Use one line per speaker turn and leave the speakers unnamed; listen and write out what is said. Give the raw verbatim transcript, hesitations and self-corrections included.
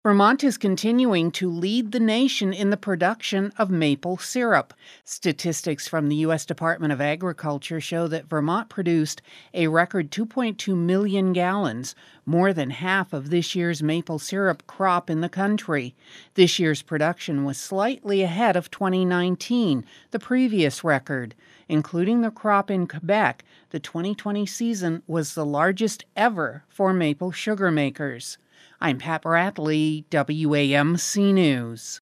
Vermont is continuing to lead the nation in the production of maple syrup. Statistics from the U S Department of Agriculture show that Vermont produced a record two point two million gallons, more than half of this year's maple syrup crop in the country. This year's production was slightly ahead of twenty nineteen, the previous record. Including the crop in Quebec, the twenty twenty season was the largest ever for maple sugar makers. I'm Pat Bradley, W A M C News.